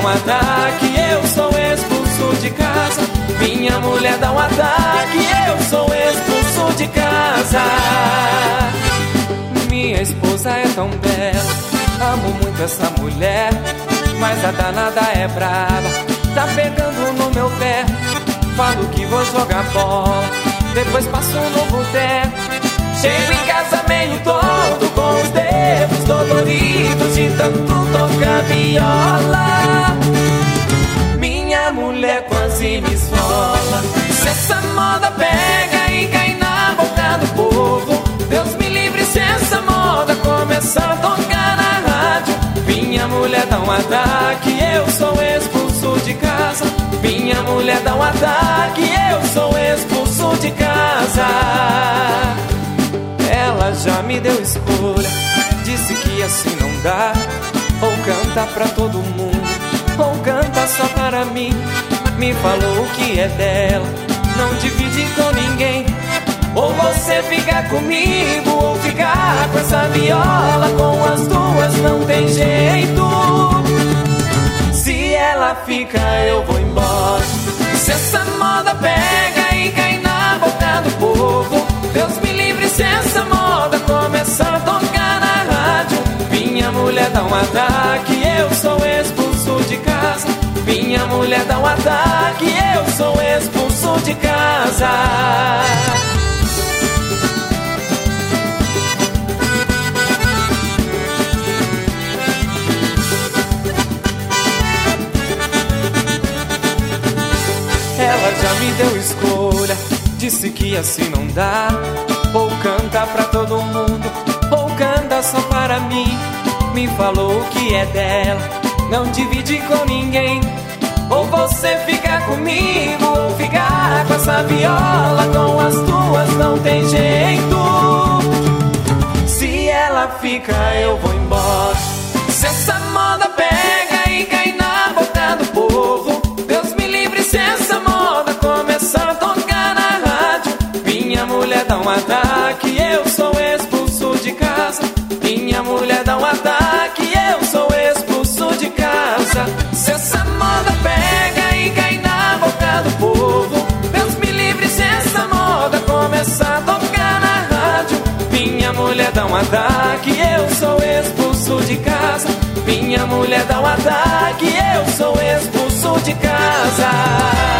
ataque, eu sou expulso de casa. Minha mulher dá um ataque, eu sou expulso de casa. Minha esposa é tão bela, amo muito essa mulher, mas a danada é brava, tá pegando no meu pé. Falo que vou jogar bola, depois passo no boteco. Chego em casa meio todo, com os dedos doloridos de tanto tocar viola. Minha mulher quase me esfola. Se essa moda pega e cai na boca do povo, Deus me livre se essa moda começar a tocar na rádio. Minha mulher dá um ataque, eu sou expulso de casa. Minha mulher dá um ataque, eu sou expulso de casa. Ela já me deu escolha, disse que assim não dá. Ou canta pra todo mundo, ou canta só para mim. Me falou que é dela, não divide com ninguém. Ou você fica comigo, ou ficar com essa viola. Com as duas não tem jeito. Se ela fica, eu vou embora. Se essa moda pega e cai na boca do povo, Deus me livre se essa moda começar a tocar na rádio. Minha mulher dá um ataque, eu sou expulso de casa. Minha mulher dá um ataque, eu sou expulso de casa. Ela já me deu escolha, disse que assim não dá. Ou canta pra todo mundo, ou canta só para mim. Me falou que é dela, não divide com ninguém. Ou você fica comigo, ou ficar com essa viola. Com as duas não tem jeito. Se ela fica, eu vou embora. Se essa moda pega e cai na boca do povo, Deus me livre se essa moda começar a tocar na rádio. Minha mulher dá um ataque, eu sou expulso de casa. Minha mulher dá um ataque, eu sou expulso de casa. Se essa moda pega e cai na boca do povo, Deus me livre se essa moda começar a tocar na rádio. Minha mulher dá um ataque, eu sou expulso de casa. Minha mulher dá um ataque, eu sou expulso de casa.